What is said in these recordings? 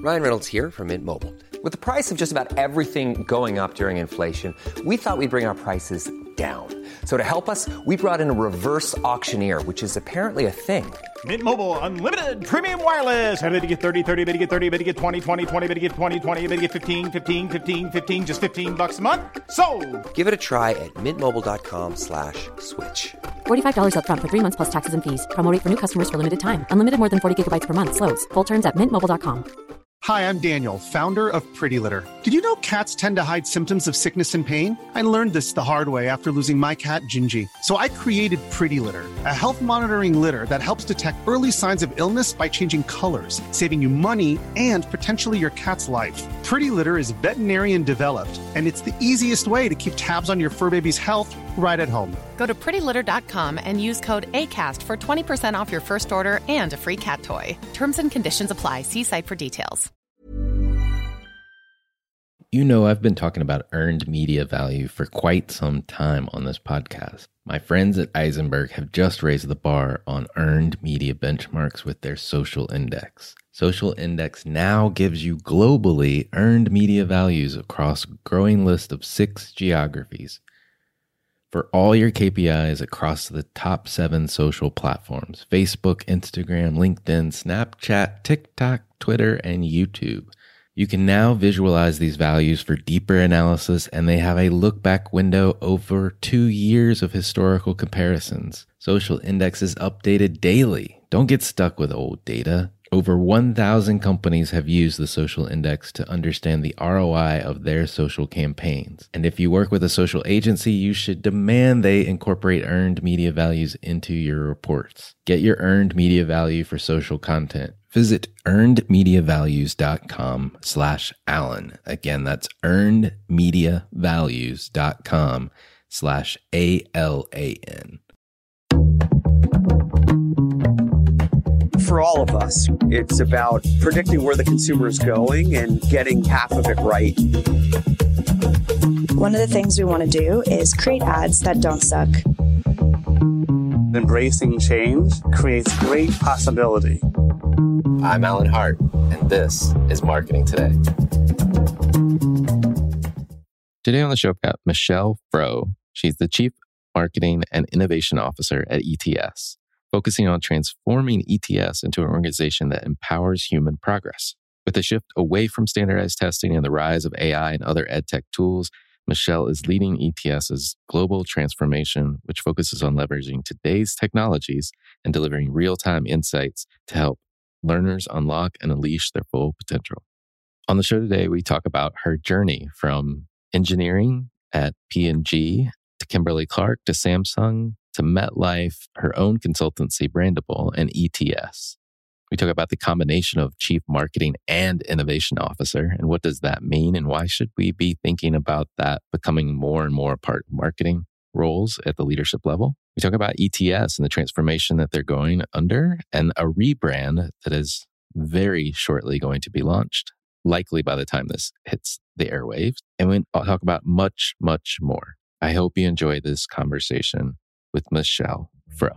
Ryan Reynolds here from Mint Mobile. With the price of just about everything going up during inflation, we thought we'd bring our prices down. So to help us, we brought in a reverse auctioneer, which is apparently a thing. Mint Mobile Unlimited Premium Wireless. How to get 30, 30, bit to get 30, bit to get 20, 20, 20, bit to get 20, 20, bit to get 15, 15, 15, 15, just $15 a month? Sold! Give it a try at mintmobile.com/switch. $45 up front for 3 months plus taxes and fees. Promo rate for new customers for limited time. Unlimited more than 40 gigabytes per month. Slows full terms at mintmobile.com. Hi, I'm Daniel, founder of Pretty Litter. Did you know cats tend to hide symptoms of sickness and pain? I learned this the hard way after losing my cat, Gingy. So I created Pretty Litter, a health monitoring litter that helps detect early signs of illness by changing colors, saving you money and potentially your cat's life. Pretty Litter is veterinarian developed, and it's the easiest way to keep tabs on your fur baby's health right at home. Go to prettylitter.com and use code ACAST for 20% off your first order and a free cat toy. Terms and conditions apply. See site for details. You know, I've been talking about earned media value for quite some time on this podcast. My friends at Eisenberg have just raised the bar on earned media benchmarks with their Social Index. Social Index now gives you globally earned media values across a growing list of 6 geographies for all your KPIs across the top 7 social platforms: Facebook, Instagram, LinkedIn, Snapchat, TikTok, Twitter, and YouTube. You can now visualize these values for deeper analysis, and they have a look-back window over 2 years of historical comparisons. Social Index is updated daily. Don't get stuck with old data. Over 1,000 companies have used the Social Index to understand the ROI of their social campaigns. And if you work with a social agency, you should demand they incorporate earned media values into your reports. Get your earned media value for social content. Visit earnedmediavalues.com/Alan. Again, that's earnedmediavalues.com/ALAN. For all of us, it's about predicting where the consumer is going and getting half of it right. One of the things we want to do is create ads that don't suck. Embracing change creates great possibility. I'm Alan Hart, and this is Marketing Today. Today on the show, we've got Michelle Froh. She's the Chief Marketing and Innovation Officer at ETS, focusing on transforming ETS into an organization that empowers human progress. With a shift away from standardized testing and the rise of AI and other edtech tools, Michelle is leading ETS's global transformation, which focuses on leveraging today's technologies and delivering real-time insights to help learners unlock and unleash their full potential. On the show today, we talk about her journey from engineering at P&G to Kimberly-Clark to Samsung to MetLife, her own consultancy, Brandable, and ETS. We talk about the combination of Chief Marketing and Innovation Officer, and what does that mean, and why should we be thinking about that becoming more and more a part of marketing roles at the leadership level. We talk about ETS and the transformation that they're going under, and a rebrand that is very shortly going to be launched, likely by the time this hits the airwaves. And we'll talk about much, much more. I hope you enjoy this conversation with Michelle Froh.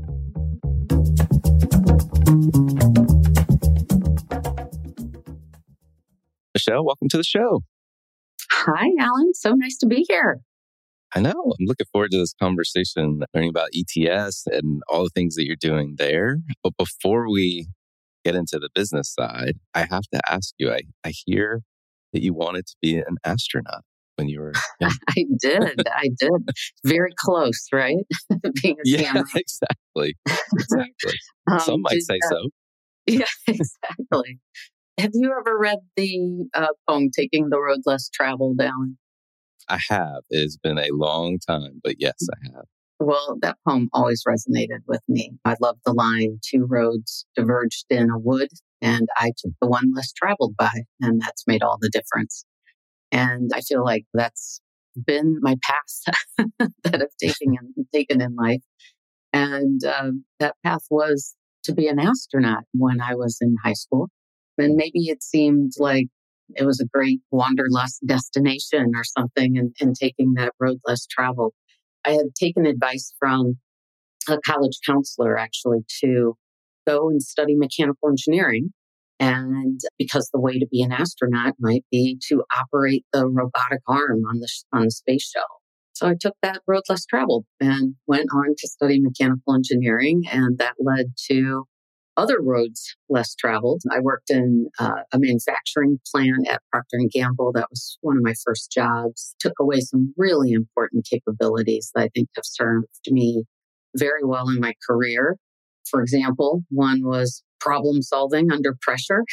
Michelle, welcome to the show. Hi, Alan. So nice to be here. I know. I'm looking forward to this conversation, learning about ETS and all the things that you're doing there. But before we get into the business side, I have to ask you, I hear that you wanted to be an astronaut when you were young. I did. Very close, right? Being a camera. Exactly. Some might say so. Yeah, exactly. Have you ever read the poem, Taking the Road Less Traveled, Alan? I have. It's been a long time, but yes, I have. Well, that poem always resonated with me. I love the line, 2 roads diverged in a wood, and I took the one less traveled by, and that's made all the difference. And I feel like that's been my path that I've taken in life. And that path was to be an astronaut when I was in high school. And maybe it seemed like it was a great wanderlust destination or something, and taking that road less traveled. I had taken advice from a college counselor, actually, to go and study mechanical engineering. And because the way to be an astronaut might be to operate the robotic arm on the space shuttle. So I took that road less traveled and went on to study mechanical engineering, and that led to other roads less traveled. I worked in a manufacturing plant at Procter & Gamble. That was one of my first jobs. Took away some really important capabilities that I think have served me very well in my career. For example, one was problem solving under pressure.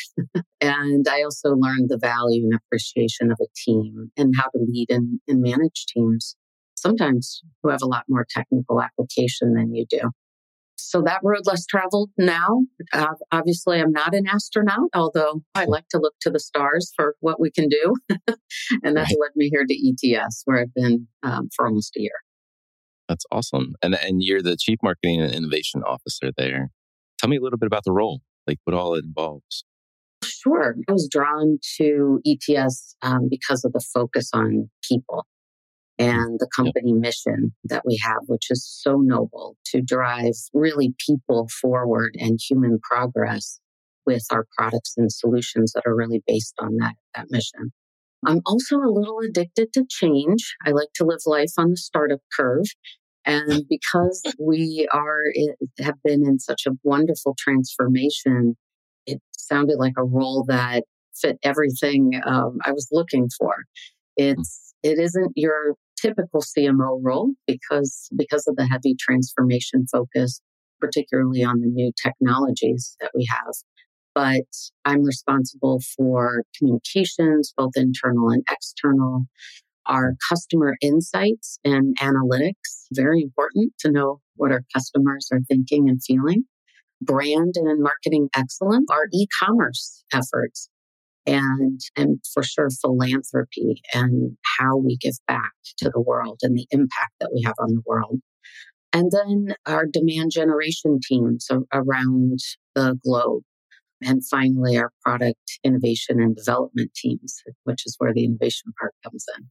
And I also learned the value and appreciation of a team and how to lead and manage teams, sometimes who have a lot more technical application than you do. So that road less traveled now. Obviously, I'm not an astronaut, although I like to look to the stars for what we can do. And that's led me here to ETS, where I've been for almost a year. That's awesome. And you're the Chief Marketing and Innovation Officer there. Tell me a little bit about the role, like what all it involves. Sure. I was drawn to ETS because of the focus on people and the company mission that we have, which is so noble to drive really people forward and human progress with our products and solutions that are really based on that mission. I'm also a little addicted to change. I like to live life on the startup curve. And because we have been in such a wonderful transformation, it sounded like a role that fit everything I was looking for. It isn't your typical CMO role because of the heavy transformation focus, particularly on the new technologies that we have. But I'm responsible for communications, both internal and external, our customer insights and analytics, very important to know what our customers are thinking and feeling, brand and marketing excellence, our e-commerce efforts, and for sure philanthropy and how we give back to the world and the impact that we have on the world. And then our demand generation teams around the globe. And finally, our product innovation and development teams, which is where the innovation part comes in.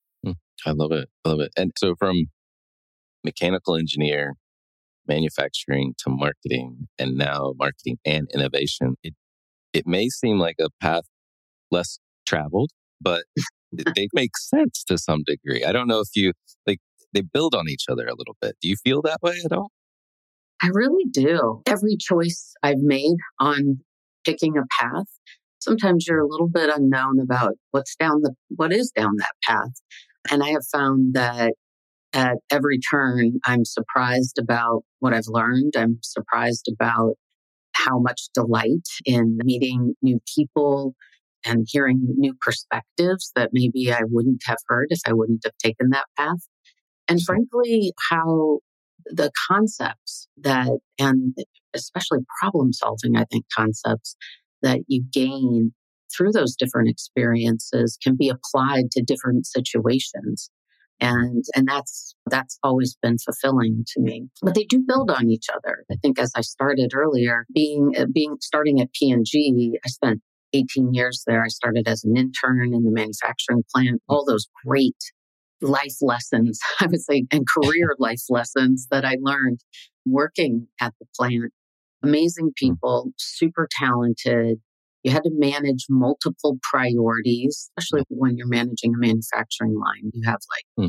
I love it. I love it. And so from mechanical engineer, manufacturing to marketing, and now marketing and innovation, it may seem like a path less traveled, but they make sense to some degree. I don't know if they build on each other a little bit. Do you feel that way at all? I really do. Every choice I've made on picking a path, sometimes you're a little bit unknown about what is down that path. And I have found that at every turn, I'm surprised about what I've learned. I'm surprised about how much delight in meeting new people and hearing new perspectives that maybe I wouldn't have heard if I wouldn't have taken that path. And frankly, how the concepts and especially problem solving, I think concepts that you gain through those different experiences can be applied to different situations. And that's always been fulfilling to me. But they do build on each other. I think as I started earlier, starting at P&G, I spent 18 years there. I started as an intern in the manufacturing plant, all those great life lessons, I would say, and career life lessons that I learned working at the plant. Amazing people, super talented. You had to manage multiple priorities, especially when you're managing a manufacturing line. You have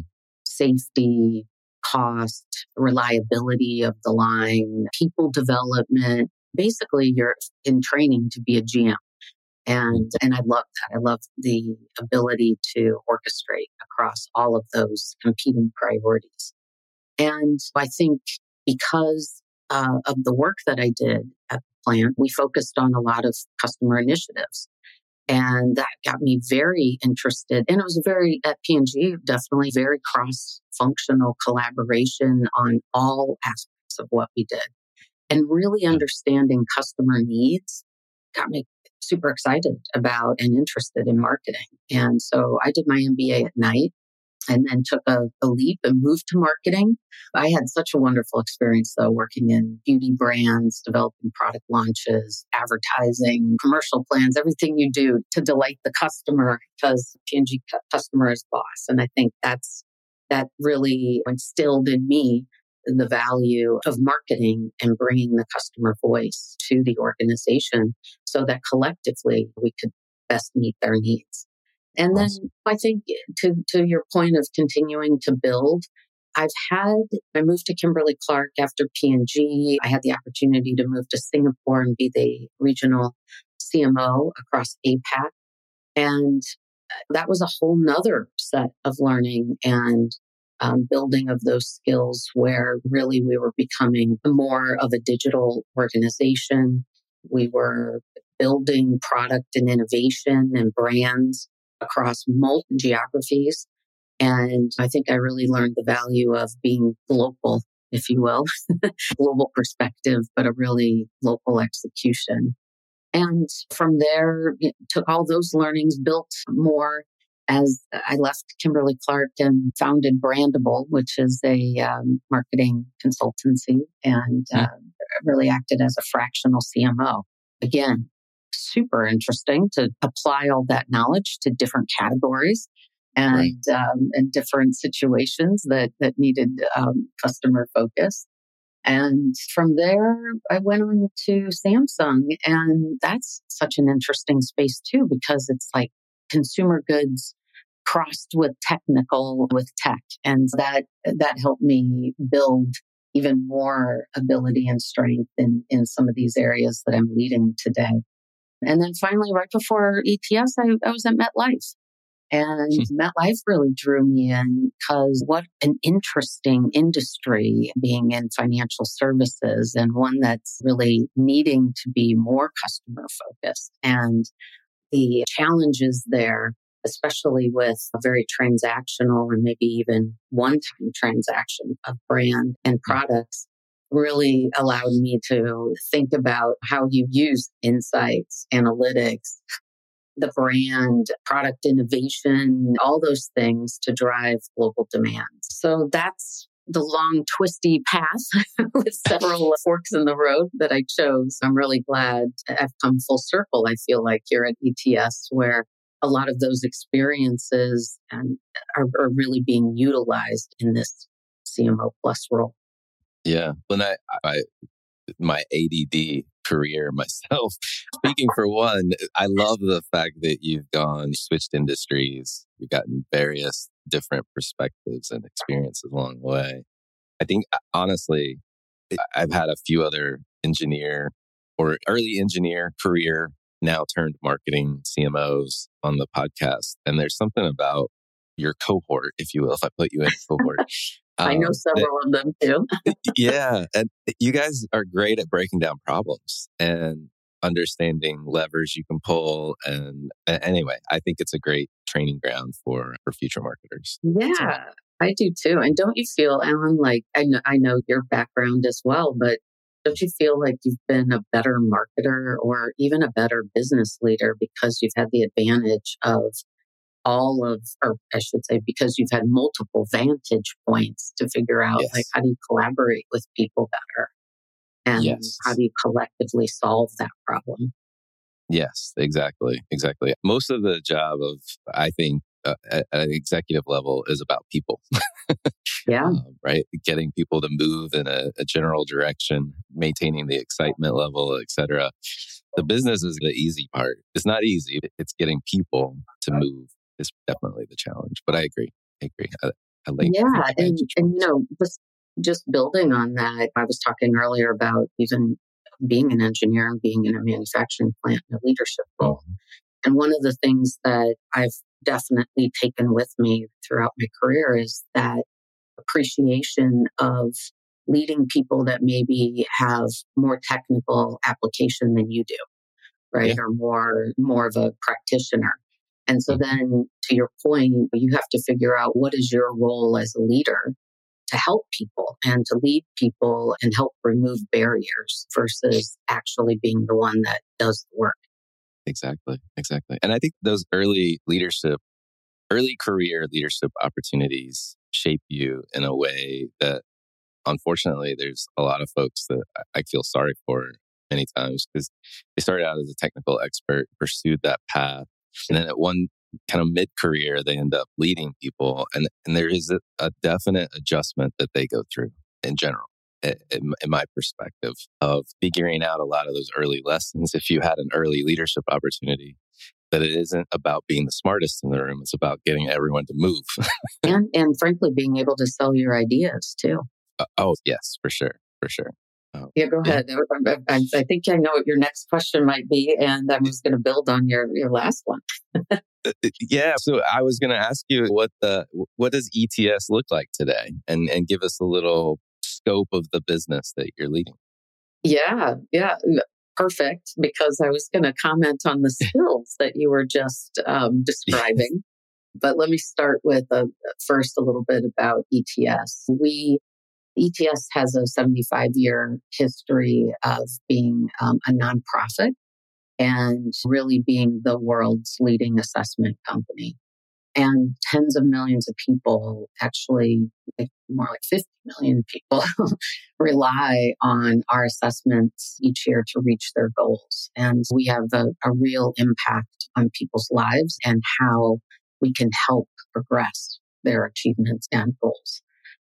safety, cost, reliability of the line, people development. Basically, you're in training to be a GM. And I love that. I love the ability to orchestrate across all of those competing priorities. And I think because of the work that I did at the plant, we focused on a lot of customer initiatives. And that got me very interested. And it was at P&G, definitely very cross-functional collaboration on all aspects of what we did. And really understanding customer needs got me super excited about and interested in marketing. And so I did my MBA at night and then took a leap and moved to marketing. I had such a wonderful experience, though, working in beauty brands, developing product launches, advertising, commercial plans, everything you do to delight the customer because P&G customer is boss. And I think that really instilled in me the value of marketing and bringing the customer voice to the organization so that collectively we could best meet their needs. And then I think to your point of continuing to build, I moved to Kimberly-Clark after P&G. I had the opportunity to move to Singapore and be the regional CMO across APAC. And that was a whole nother set of learning and building of those skills where really we were becoming more of a digital organization. We were building product and innovation and brands across multiple geographies. And I think I really learned the value of being global, if you will, global perspective, but a really local execution. And from there, took all those learnings, built more as I left Kimberly-Clark and founded Brandable, which is a marketing consultancy, and really acted as a fractional CMO. Again, super interesting to apply all that knowledge to different categories and different situations that needed customer focus. And from there, I went on to Samsung, and that's such an interesting space too, because it's like consumer goods crossed with tech. And that helped me build even more ability and strength in some of these areas that I'm leading today. And then finally, right before ETS, I was at MetLife. And MetLife really drew me in because what an interesting industry being in financial services, and one that's really needing to be more customer focused. And the challenges there, especially with a very transactional and maybe even one-time transaction of brand and products, really allowed me to think about how you use insights, analytics, the brand, product innovation, all those things to drive global demand. So that's the long, twisty path with several forks in the road that I chose. I'm really glad I've come full circle, I feel like, here at ETS, where a lot of those experiences are really being utilized in this CMO Plus role. Yeah. When my ADD career myself, speaking for one, I love the fact that you've switched industries, you've gotten various different perspectives and experiences along the way. I think, honestly, I've had a few other engineer or early engineer career, now turned marketing CMOs on the podcast. And there's something about your cohort, if you will, if I put you in a cohort. I know several of them too. Yeah. And you guys are great at breaking down problems and understanding levers you can pull. And anyway, I think it's a great training ground for future marketers. Yeah, so. I do too. And don't you feel, Alan, like I know your background as well, but don't you feel like you've been a better marketer or even a better business leader because you've had the advantage of because you've had multiple vantage points to figure out like how do you collaborate with people better and how do you collectively solve that problem? Yes, exactly. Most of the job of, I think, at an executive level is about people. Yeah. Right? Getting people to move in a general direction, maintaining the excitement level, etc. The business is the easy part. It's not easy. It's getting people to move is definitely the challenge. But I agree. I like and just building on that, I was talking earlier about even being an engineer and being in a manufacturing plant in a leadership role. And one of the things that I've definitely taken with me throughout my career is that appreciation of leading people that maybe have more technical application than you do, right? Or more of a practitioner. And so then, to your point, you have to figure out what is your role as a leader to help people and to lead people and help remove barriers versus actually being the one that does the work. Exactly. And I think those early career leadership opportunities shape you in a way that, unfortunately, there's a lot of folks that I feel sorry for many times because they started out as a technical expert, pursued that path, and then at one kind of mid-career, they end up leading people. And there is a definite adjustment that they go through. in general, in my perspective of figuring out a lot of those early lessons. If you had an early leadership opportunity, that it isn't about being the smartest in the room. It's about getting everyone to move. and frankly, being able to sell your ideas too. Oh, yes, for sure. Yeah, go ahead. I think I know what your next question might be, and I was going to build on your last one. Yeah, so I was going to ask you what does ETS look like today, and give us a little scope of the business that you're leading. Yeah, perfect. Because I was going to comment on the skills that you were just describing, but let me start with first a little bit about ETS. ETS has a 75-year history of being a nonprofit and really being the world's leading assessment company. And tens of millions of people, actually more like 50 million people, rely on our assessments each year to reach their goals. And we have a real impact on people's lives and how we can help progress their achievements and goals.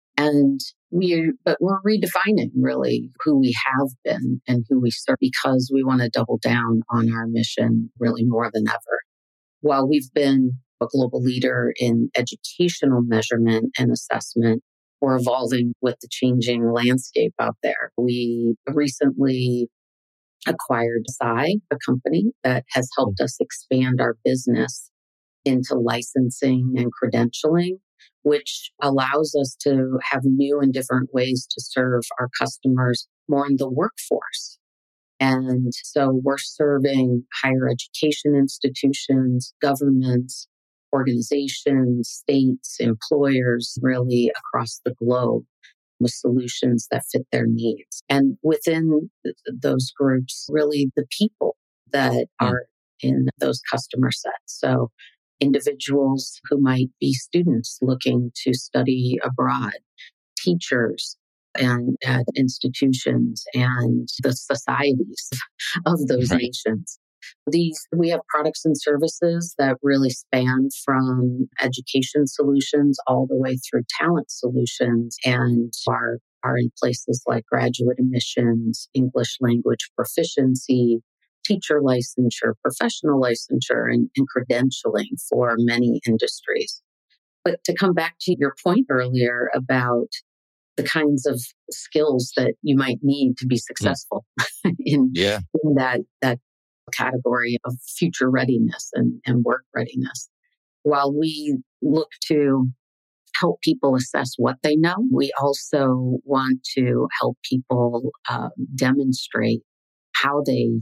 But we're redefining really who we have been and who we serve, because we want to double down on our mission really more than ever. While we've been a global leader in educational measurement and assessment, we're evolving with the changing landscape out there. We recently acquired Psi, a company that has helped us expand our business into licensing and credentialing, which allows us to have new and different ways to serve our customers more in the workforce. And so we're serving higher education institutions, governments, organizations, states, employers, really across the globe with solutions that fit their needs. And within those groups, really the people that are in those customer sets. So individuals who might be students looking to study abroad, teachers and at institutions and the societies of those nations. We have products and services that really span from education solutions all the way through talent solutions, and are in places like graduate admissions, English language proficiency, teacher licensure, professional licensure, and credentialing for many industries. But to come back to your point earlier about the kinds of skills that you might need to be successful in that category of future readiness and work readiness. While we look to help people assess what they know, we also want to help people demonstrate how they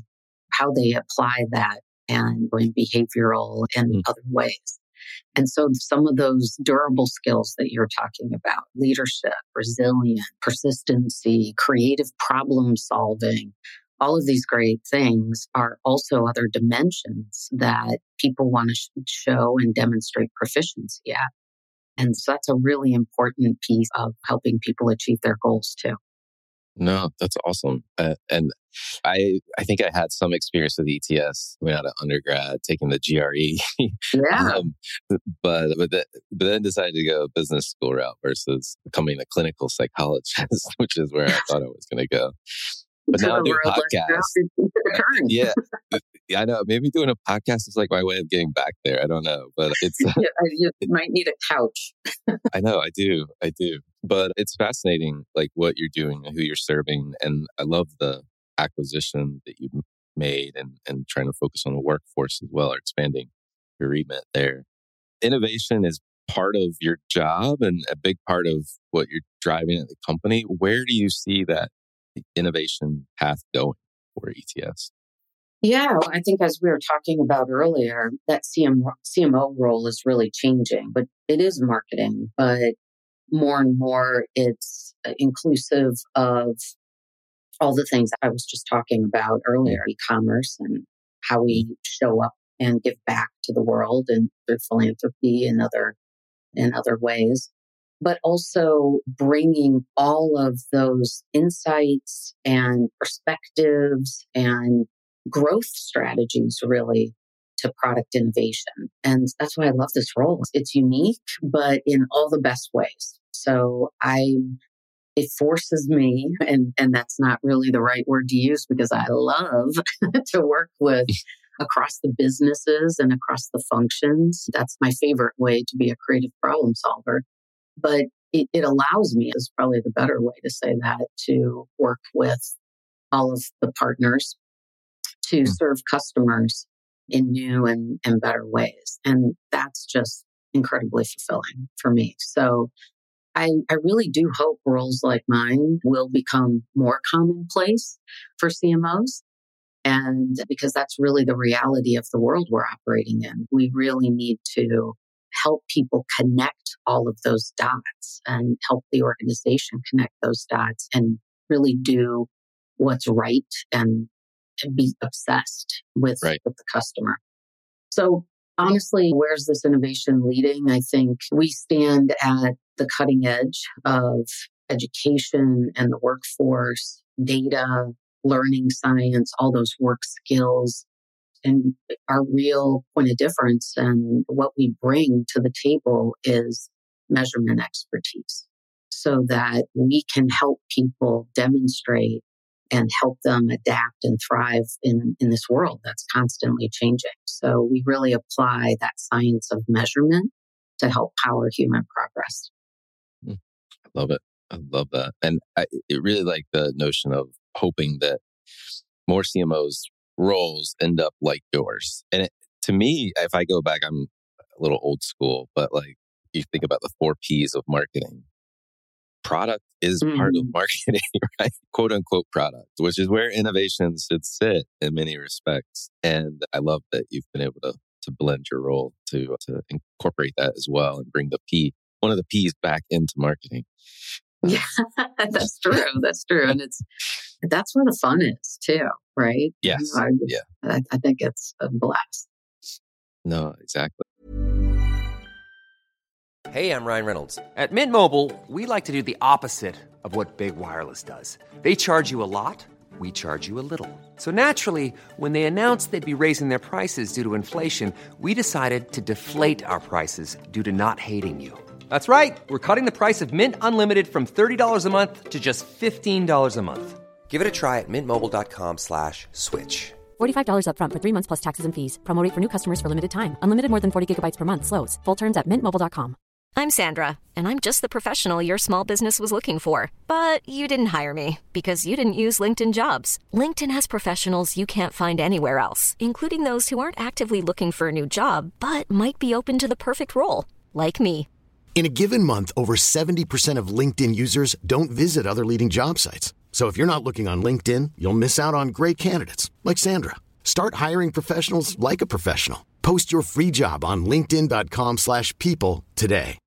apply that and in behavioral and other ways. And so some of those durable skills that you're talking about, leadership, resilience, persistency, creative problem solving, all of these great things are also other dimensions that people want to show and demonstrate proficiency at. And so that's a really important piece of helping people achieve their goals too. No, that's awesome. And I think I had some experience with ETS coming out of undergrad, taking the GRE. But then decided to go business school route versus becoming a clinical psychologist, which is where I thought I was going to go. But now I do podcasts. Yeah, I know. Maybe doing a podcast is like my way of getting back there. I don't know, but it's you might need a couch. I know. I do. But it's fascinating, like what you're doing and who you're serving, and I love the acquisition that you've made and trying to focus on the workforce as well, or expanding your remit there. Innovation is part of your job and a big part of what you're driving at the company. Where do you see that innovation path going for ETS? Yeah, I think as we were talking about earlier, that CMO role is really changing, but it is marketing, but more and more it's inclusive of all the things I was just talking about earlier, e-commerce and how we show up and give back to the world and through philanthropy and other ways. But also bringing all of those insights and perspectives and growth strategies really to product innovation. And that's why I love this role. It's unique, but in all the best ways. So I'm it forces me, and that's not really the right word to use because I love to work with across the businesses and across the functions. That's my favorite way to be a creative problem solver. But it allows me, is probably the better way to say that, to work with all of the partners to serve customers in new and better ways. And that's just incredibly fulfilling for me. So I really do hope roles like mine will become more commonplace for CMOs. And because that's really the reality of the world we're operating in, we really need to help people connect all of those dots and help the organization connect those dots and really do what's right and be obsessed with the customer. So honestly, where's this innovation leading? I think we stand at the cutting edge of education and the workforce, data, learning science, all those work skills. And our real point of difference and what we bring to the table is measurement expertise so that we can help people demonstrate and help them adapt and thrive in this world that's constantly changing. So we really apply that science of measurement to help power human progress. I love it. I love that. And it really like the notion of hoping that more CMOs roles end up like yours. And to me, if I go back, I'm a little old school, but like you think about the 4 Ps of marketing. Product is part of marketing, right? Quote unquote product, which is where innovation should sit in many respects. And I love that you've been able to blend your role to incorporate that as well and bring one of the Ps back into marketing. Yeah, that's true. That's true. And that's where the fun is too, right? Yes. I think it's a blast. No, exactly. Hey, I'm Ryan Reynolds. At Mint Mobile, we like to do the opposite of what Big Wireless does. They charge you a lot, we charge you a little. So naturally, when they announced they'd be raising their prices due to inflation, we decided to deflate our prices due to not hating you. That's right. We're cutting the price of Mint Unlimited from $30 a month to just $15 a month. Give it a try at mintmobile.com/switch. $45 up front for 3 months plus taxes and fees. Promo rate for new customers for limited time. Unlimited more than 40 gigabytes per month. Slows full terms at mintmobile.com. I'm Sandra, and I'm just the professional your small business was looking for. But you didn't hire me because you didn't use LinkedIn Jobs. LinkedIn has professionals you can't find anywhere else, including those who aren't actively looking for a new job, but might be open to the perfect role, like me. In a given month, over 70% of LinkedIn users don't visit other leading job sites. So if you're not looking on LinkedIn, you'll miss out on great candidates like Sandra. Start hiring professionals like a professional. Post your free job on linkedin.com/people today.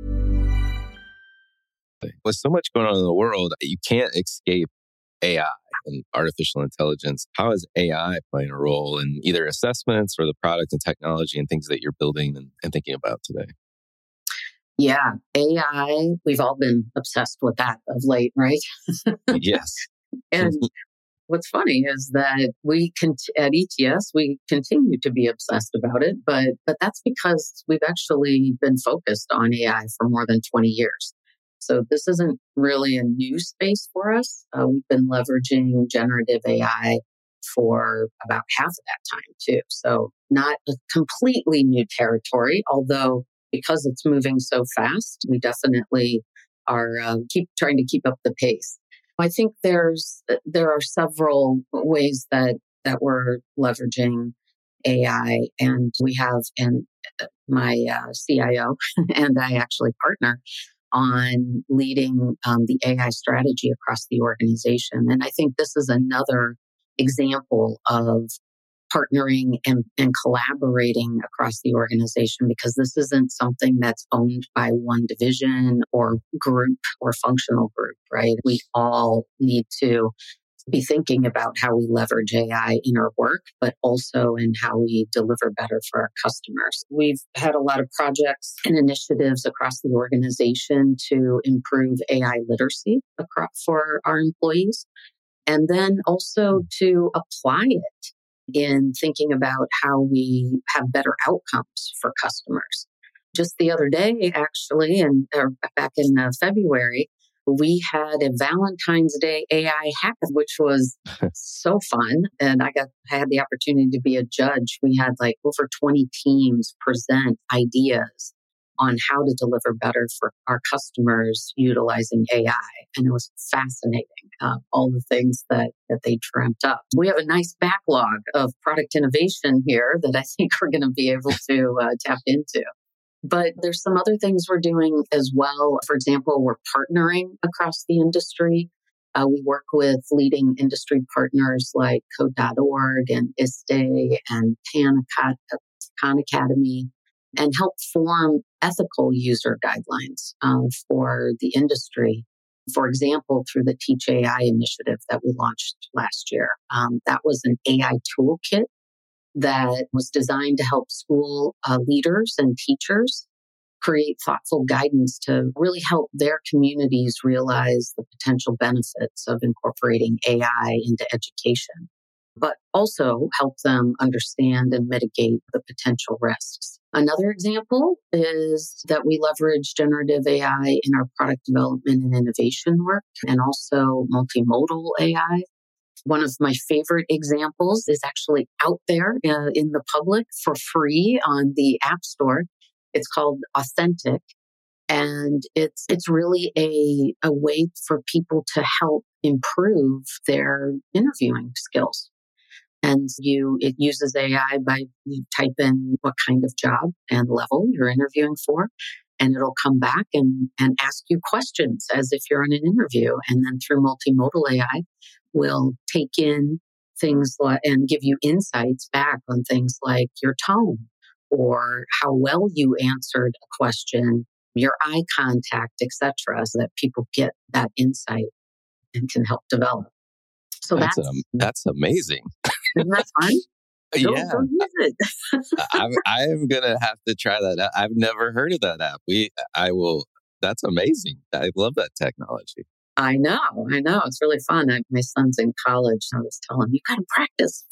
With so much going on in the world, you can't escape AI and artificial intelligence. How is AI playing a role in either assessments or the product and technology and things that you're building and thinking about today? Yeah, AI, we've all been obsessed with that of late, right? Yes. And what's funny is that at ETS, we continue to be obsessed about it, but that's because we've actually been focused on AI for more than 20 years. So this isn't really a new space for us. We've been leveraging generative AI for about half of that time too. So not a completely new territory, although because it's moving so fast, we definitely are trying to keep up the pace. I think there are several ways that we're leveraging AI, and we have my CIO and I actually partner on leading the AI strategy across the organization. And I think this is another example of partnering and collaborating across the organization, because this isn't something that's owned by one division or group or functional group, right? We all need to be thinking about how we leverage AI in our work, but also in how we deliver better for our customers. We've had a lot of projects and initiatives across the organization to improve AI literacy for our employees, and then also to apply it in thinking about how we have better outcomes for customers. Just the other day, actually, and back in February, We had a Valentine's Day AI hackathon, which was so fun. And I had the opportunity to be a judge. We had like over 20 teams present ideas on how to deliver better for our customers utilizing AI. And it was fascinating, all the things that they dreamt up. We have a nice backlog of product innovation here that I think we're going to be able to tap into. But there's some other things we're doing as well. For example, we're partnering across the industry. We work with leading industry partners like Code.org and ISTE and Khan Academy, and help form ethical user guidelines for the industry. For example, through the Teach AI initiative that we launched last year. That was an AI toolkit that was designed to help school leaders and teachers create thoughtful guidance to really help their communities realize the potential benefits of incorporating AI into education, but also help them understand and mitigate the potential risks. Another example is that we leverage generative AI in our product development and innovation work, and also multimodal AI. One of my favorite examples is actually out there in the public for free on the App Store. It's called Authentic, and it's really a way for people to help improve their interviewing skills. And it uses AI by you type in what kind of job and level you're interviewing for, and it'll come back and ask you questions as if you're in an interview. And then through multimodal AI, will take in things and give you insights back on things like your tone or how well you answered a question, your eye contact, etc., so that people get that insight and can help develop. So that's amazing. Isn't that fun? Yeah. Go use it. I'm going to have to try that. I've never heard of that app. I will. That's amazing. I love that technology. I know. It's really fun. My son's in college, and I was telling him, you got to practice.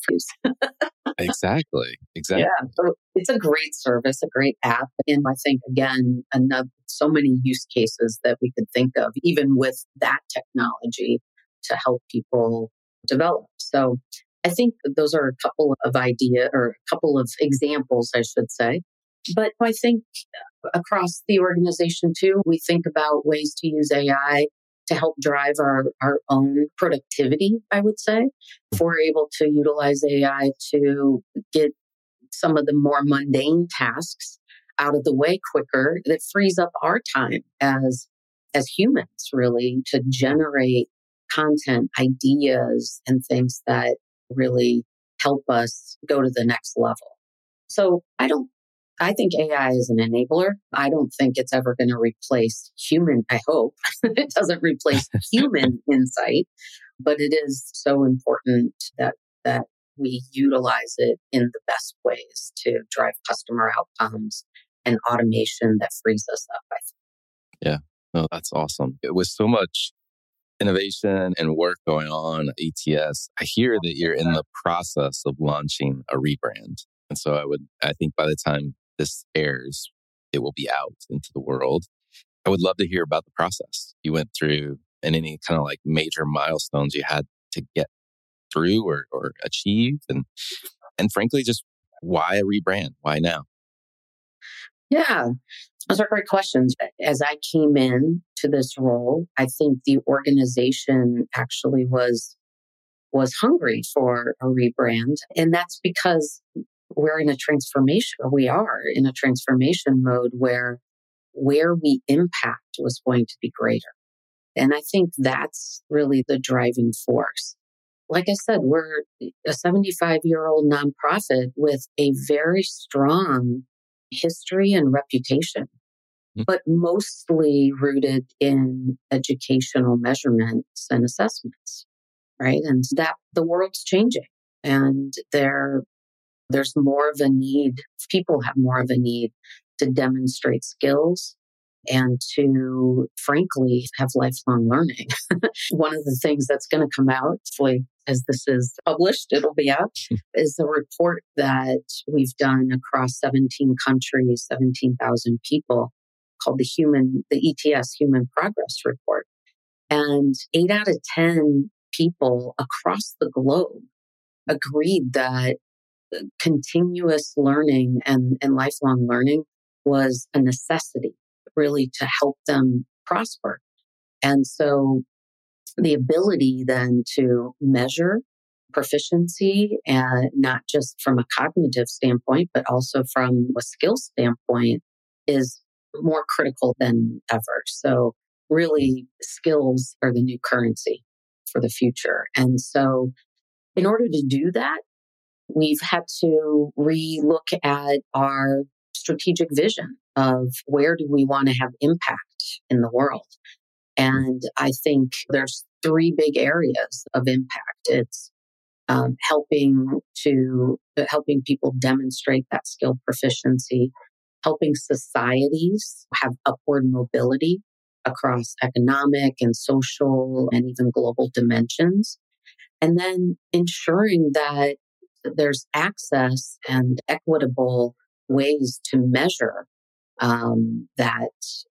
Exactly. Yeah. So it's a great service, a great app. And I think, again, so many use cases that we could think of, even with that technology to help people develop. So I think those are a couple of examples, I should say. But I think across the organization too, we think about ways to use AI to help drive our own productivity, I would say. If we're able to utilize AI to get some of the more mundane tasks out of the way quicker, that frees up our time as humans, really, to generate content, ideas, and things that really help us go to the next level. So I think AI is an enabler. I don't think it's ever going to replace human. I hope it doesn't replace human insight, but it is so important that we utilize it in the best ways to drive customer outcomes and automation that frees us up, I think. Yeah, no, that's awesome. With so much innovation and work going on at ETS, I hear that you're in the process of launching a rebrand. And so I think by the time this airs, it will be out into the world. I would love to hear about the process you went through and any kind of like major milestones you had to get through or achieve. And frankly, just why a rebrand? Why now? Yeah, those are great questions. As I came in to this role, I think the organization actually was hungry for a rebrand. And that's because we are in a transformation mode where we impact was going to be greater. And I think that's really the driving force. Like I said, we're a 75-year-old nonprofit with a very strong history and reputation, but mostly rooted in educational measurements and assessments, right? And that the world's changing, and there's more of a need. People have more of a need to demonstrate skills and to, frankly, have lifelong learning. One of the things that's going to come out, hopefully, as this is published, it'll be out, is a report that we've done across 17 countries, 17,000 people, called the ETS Human Progress Report. And 8 out of 10 people across the globe agreed that continuous learning and lifelong learning was a necessity really to help them prosper. And so the ability then to measure proficiency, and not just from a cognitive standpoint, but also from a skill standpoint, is more critical than ever. So really, skills are the new currency for the future. And so in order to do that, we've had to re-look at our strategic vision of where do we want to have impact in the world. And I think there's 3 big areas of impact. It's helping people demonstrate that skill proficiency, helping societies have upward mobility across economic and social and even global dimensions, and then ensuring that there's access and equitable ways to measure that.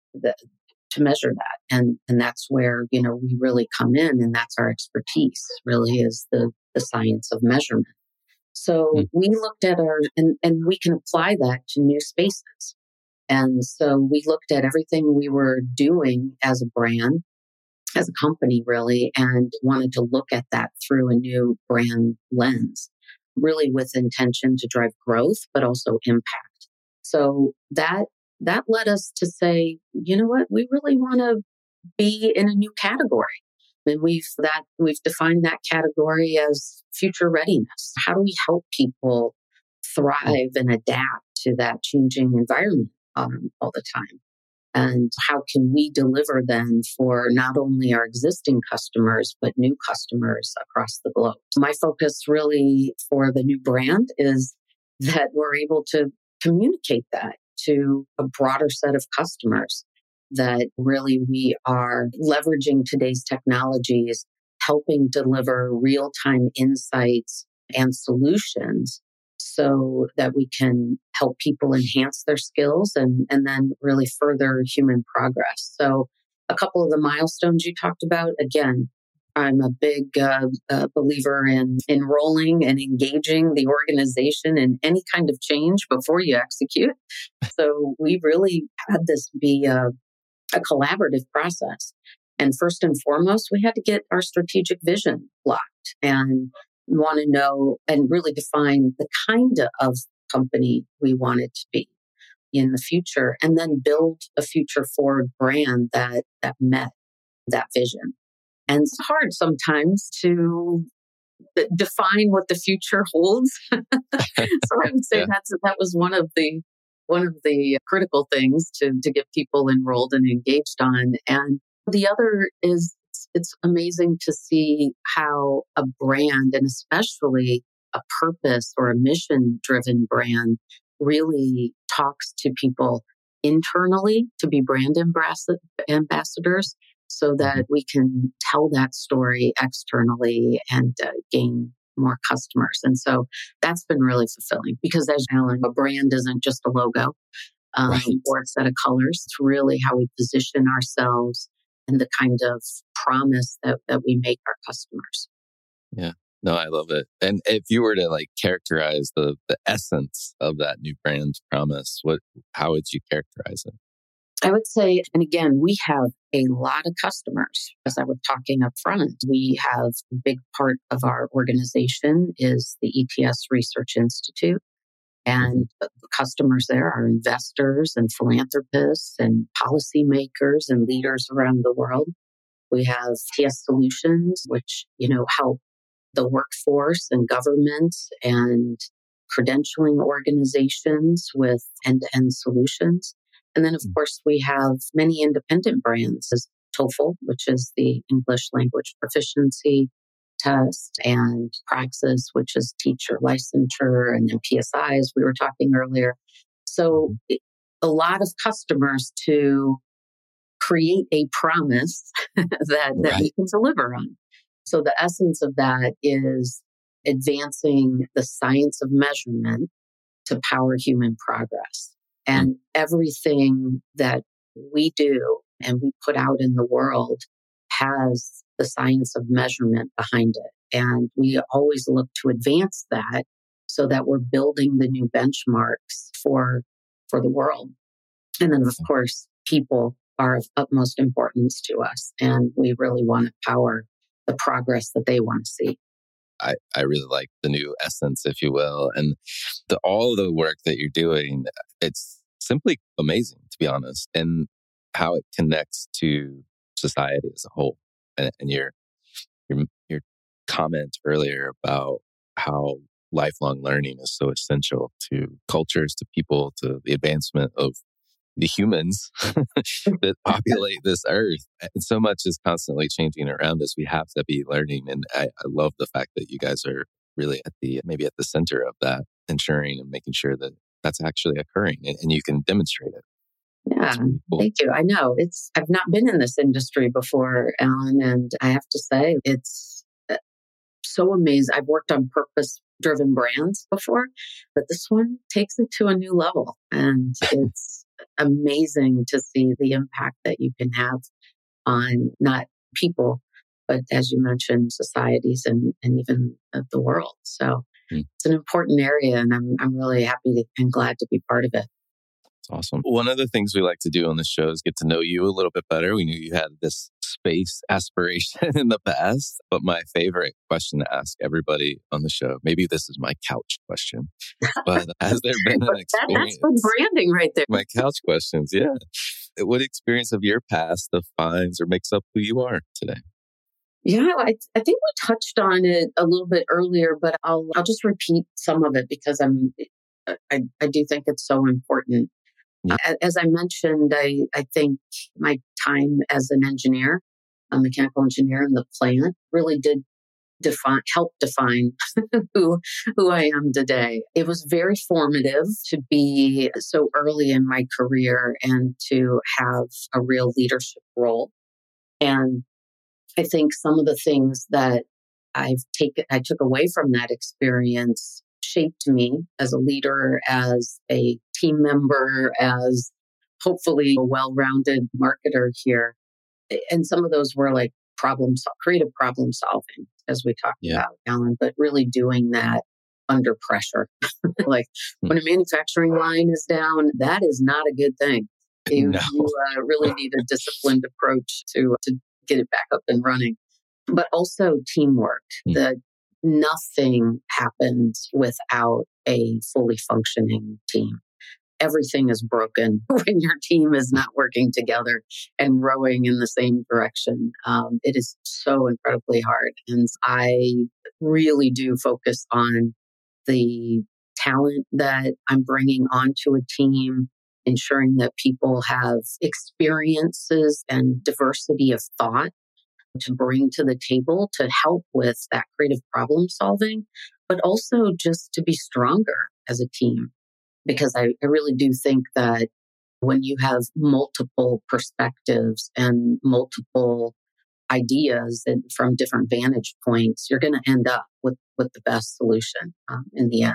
And that's where, we really come in, and that's our expertise really, is the science of measurement. So we looked at and we can apply that to new spaces. And so we looked at everything we were doing as a brand, as a company really, and wanted to look at that through a new brand lens, really with intention to drive growth, but also impact. So that led us to say, you know what, we really want to be in a new category. And we've defined that category as future readiness. How do we help people thrive and adapt to that changing environment all the time? And how can we deliver then for not only our existing customers, but new customers across the globe? My focus really for the new brand is that we're able to communicate that to a broader set of customers, that really we are leveraging today's technologies, helping deliver real-time insights and solutions so that we can help people enhance their skills and then really further human progress. So a couple of the milestones you talked about, again, I'm a big believer in enrolling and engaging the organization in any kind of change before you execute. So we really had this be a collaborative process. And first and foremost, we had to get our strategic vision locked and want to know and really define the kind of company we wanted to be in the future, and then build a future forward brand that met that vision. And it's hard sometimes to define what the future holds. So I would say that was one of the critical things to get people enrolled and engaged on. And the other is it's amazing to see how a brand, and especially a purpose or a mission-driven brand, really talks to people internally to be brand ambassadors, so that we can tell that story externally and gain more customers. And so that's been really fulfilling, because as Alan, a brand isn't just a logo or a set of colors. It's really how we position ourselves and the kind of promise that we make our customers. Yeah, no, I love it. And if you were to characterize the essence of that new brand promise, how would you characterize it? I would say, and again, we have a lot of customers. As I was talking up front, we have a big part of our organization is the ETS Research Institute. And the customers there are investors and philanthropists and policymakers and leaders around the world. We have TS Solutions, which, help the workforce and government and credentialing organizations with end-to-end solutions. And then, of course, we have many independent brands, as TOEFL, which is the English language proficiency test, and Praxis, which is teacher licensure, and then PSI, as we were talking earlier. So a lot of customers to create a promise that we can deliver on. So the essence of that is advancing the science of measurement to power human progress. And everything that we do and we put out in the world has the science of measurement behind it. And we always look to advance that so that we're building the new benchmarks for the world. And then, of course, people are of utmost importance to us. And we really want to power the progress that they want to see. I really like the new essence, if you will. And all the work that you're doing, it's simply amazing, to be honest, and how it connects to society as a whole. And your comment earlier about how lifelong learning is so essential to cultures, to people, to the advancement of the humans that populate this earth. And so much is constantly changing around us. We have to be learning. And I love the fact that you guys are really maybe at the center of that, ensuring and making sure that that's actually occurring and you can demonstrate it. Yeah, really cool. Thank you. I know I've not been in this industry before, Alan, and I have to say it's so amazing. I've worked on purpose-driven brands before, but this one takes it to a new level, and it's amazing to see the impact that you can have on not people, but as you mentioned, societies and even the world. So it's an important area, and I'm really happy and glad to be part of it. Awesome. One of the things we like to do on this show is get to know you a little bit better. We knew you had this space aspiration in the past, but my favorite question to ask everybody on the show, maybe this is my couch question, but has there been an experience? That's good branding right there. My couch questions, yeah. What experience of your past defines or makes up who you are today? Yeah, I think we touched on it a little bit earlier, but I'll just repeat some of it because I do think it's so important. Yeah. As I mentioned, I think my time as an engineer, a mechanical engineer in the plant, really did help define who I am today. It was very formative to be so early in my career and to have a real leadership role. And I think some of the things that I took away from that experience shaped me as a leader, as a team member, as hopefully a well-rounded marketer here. And some of those were like creative problem solving, as we talked about, Alan, but really doing that under pressure. Like when a manufacturing line is down, that is not a good thing. You really need a disciplined approach to get it back up and running. But also teamwork. That nothing happens without a fully functioning team. Everything is broken when your team is not working together and rowing in the same direction. It is so incredibly hard. And I really do focus on the talent that I'm bringing onto a team, ensuring that people have experiences and diversity of thought to bring to the table to help with that creative problem solving, but also just to be stronger as a team. Because I really do think that when you have multiple perspectives and multiple ideas from different vantage points, you're going to end up with the best solution in the end.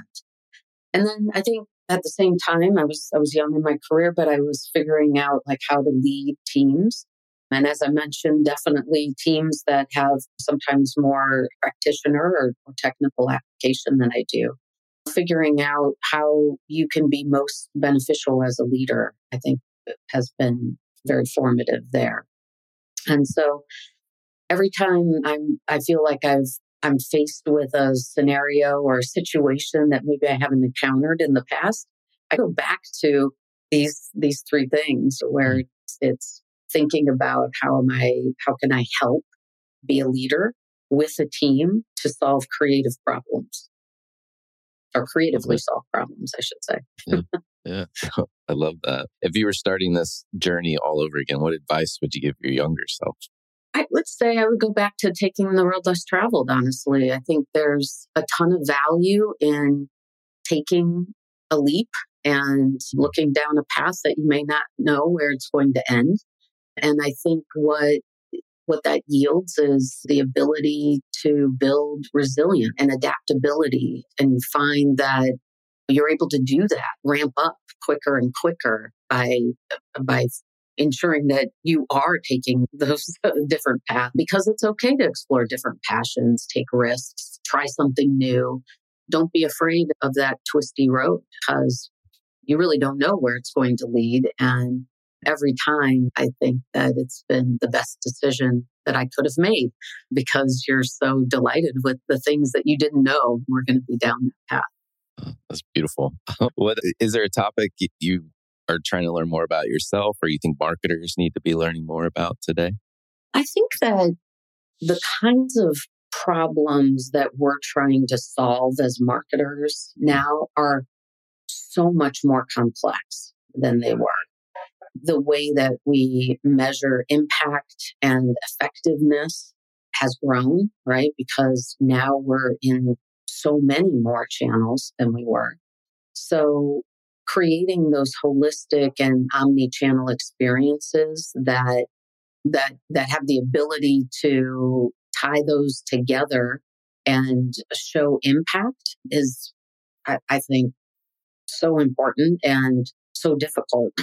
And then I think at the same time, I was young in my career, but I was figuring out like how to lead teams. And as I mentioned, definitely teams that have sometimes more practitioner or technical application than I do. Figuring out how you can be most beneficial as a leader, I think has been very formative there. And so every time I feel like I'm faced with a scenario or a situation that maybe I haven't encountered in the past, I go back to these three things where it's thinking about how can I help be a leader with a team to solve creative problems, or creatively solve problems, I should say. Yeah. I love that. If you were starting this journey all over again, what advice would you give your younger self? I would say I would go back to taking the road less traveled, honestly. I think there's a ton of value in taking a leap and looking down a path that you may not know where it's going to end. And I think what that yields is the ability to build resilience and adaptability. And you find that you're able to do that, ramp up quicker and quicker by ensuring that you are taking those different paths, because it's okay to explore different passions, take risks, try something new. Don't be afraid of that twisty road, because you really don't know where it's going to lead. And every time, I think that it's been the best decision that I could have made, because you're so delighted with the things that you didn't know were going to be down that path. That's beautiful. What is there a topic you are trying to learn more about yourself, or you think marketers need to be learning more about today? I think that the kinds of problems that we're trying to solve as marketers now are so much more complex than they were. The way that we measure impact and effectiveness has grown, right? Because now we're in so many more channels than we were. So creating those holistic and omni-channel experiences that have the ability to tie those together and show impact is, I think, so important and so difficult.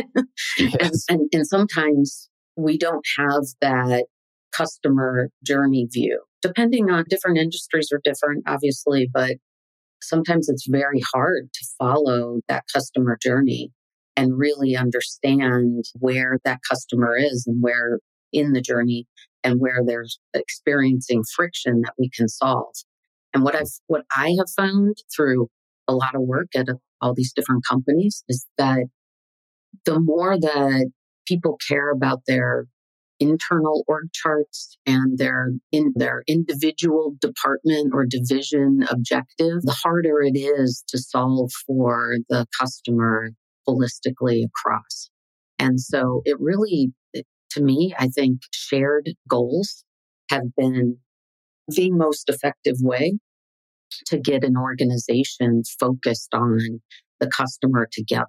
Yes. And sometimes we don't have that customer journey view. Depending on different industries are different, obviously, but sometimes it's very hard to follow that customer journey and really understand where that customer is and where in the journey and where there's experiencing friction that we can solve. And what I have found through a lot of work at all these different companies is that the more that people care about their internal org charts and their individual department or division objective, the harder it is to solve for the customer holistically across. And so it really, to me, I think shared goals have been the most effective way to get an organization focused on the customer together.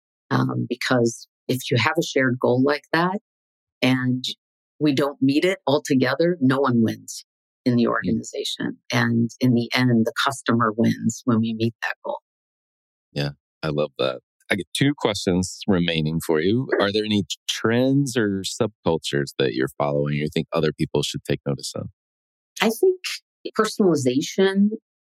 Because if you have a shared goal like that and we don't meet it all together, no one wins in the organization. And in the end, the customer wins when we meet that goal. Yeah, I love that. I get 2 questions remaining for you. Are there any trends or subcultures that you're following or you think other people should take notice of? I think personalization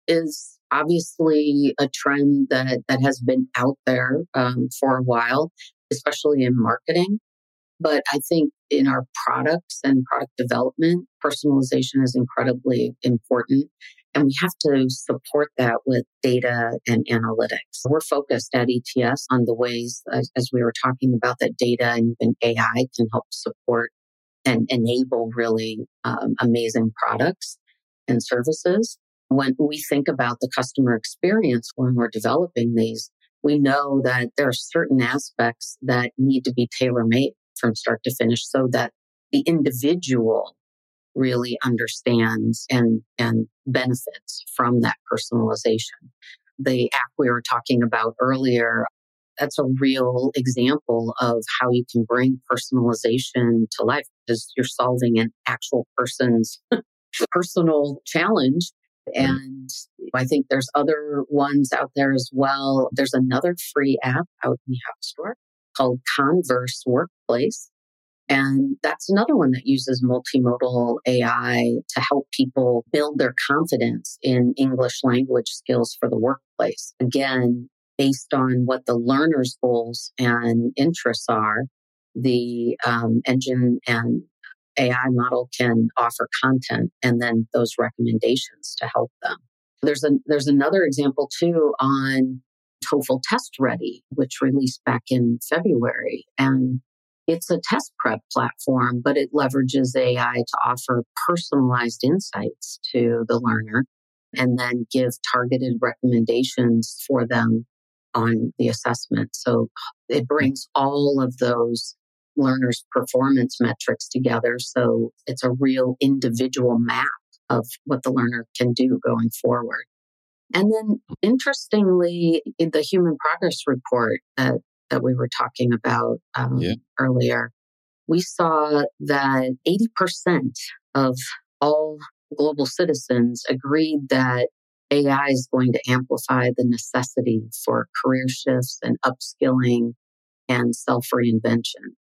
is obviously a trend that has been out there for a while, especially in marketing. But I think in our products and product development, personalization is incredibly important. And we have to support that with data and analytics. We're focused at ETS on the ways, as we were talking about, that data and even AI can help support and enable really amazing products and services. When we think about the customer experience when we're developing these, we know that there are certain aspects that need to be tailor-made from start to finish so that the individual really understands and benefits from that personalization. The app we were talking about earlier, that's a real example of how you can bring personalization to life because you're solving an actual person's personal challenge. And I think there's other ones out there as well. There's another free app out in the App Store called Converse Workplace. And that's another one that uses multimodal AI to help people build their confidence in English language skills for the workplace. Again, based on what the learner's goals and interests are, the engine and AI model can offer content and then those recommendations to help them. There's another example too on TOEFL Test Ready, which released back in February. And it's a test prep platform, but it leverages AI to offer personalized insights to the learner and then give targeted recommendations for them on the assessment. So it brings all of those learners' performance metrics together. So it's a real individual map of what the learner can do going forward. And then interestingly, in the Human Progress Report that we were talking about earlier, we saw that 80% of all global citizens agreed that AI is going to amplify the necessity for career shifts and upskilling and self-reinvention.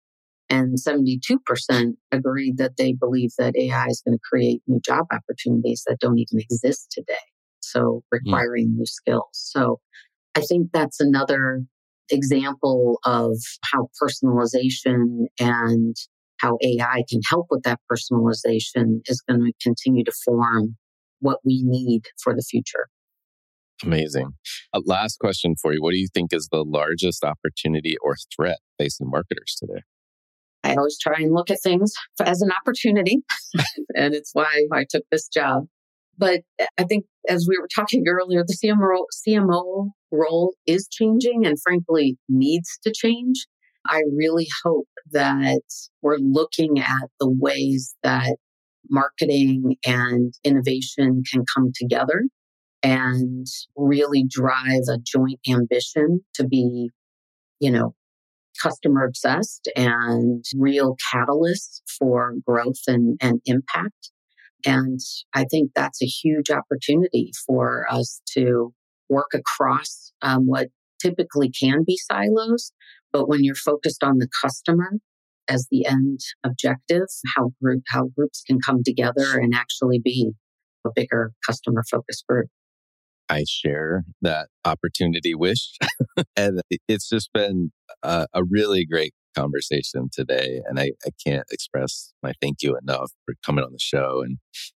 And 72% agreed that they believe that AI is going to create new job opportunities that don't even exist today. So requiring new skills. So I think that's another example of how personalization and how AI can help with that personalization is going to continue to form what we need for the future. Amazing. Last question for you. What do you think is the largest opportunity or threat facing marketers today? I always try and look at things as an opportunity, and it's why I took this job. But I think, as we were talking earlier, the CMO role is changing and frankly needs to change. I really hope that we're looking at the ways that marketing and innovation can come together and really drive a joint ambition to be, customer obsessed and real catalysts for growth and impact. And I think that's a huge opportunity for us to work across what typically can be silos. But when you're focused on the customer as the end objective, how groups can come together and actually be a bigger customer-focused group. I share that opportunity wish. And it's just been a really great conversation today. And I can't express my thank you enough for coming on the show and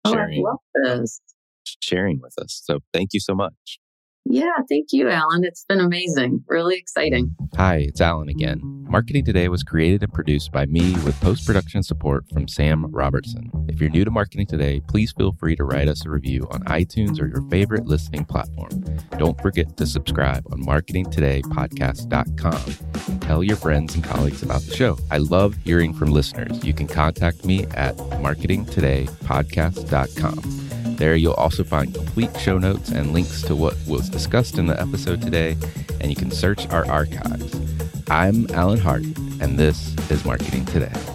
sharing with us. So thank you so much. Yeah, thank you, Alan. It's been amazing. Really exciting. Hi, it's Alan again. Marketing Today was created and produced by me with post-production support from Sam Robertson. If you're new to Marketing Today, please feel free to write us a review on iTunes or your favorite listening platform. Don't forget to subscribe on marketingtodaypodcast.com. Tell your friends and colleagues about the show. I love hearing from listeners. You can contact me at marketingtodaypodcast.com. There, you'll also find complete show notes and links to what was discussed in the episode today, and you can search our archives. I'm Alan Hart, and this is Marketing Today.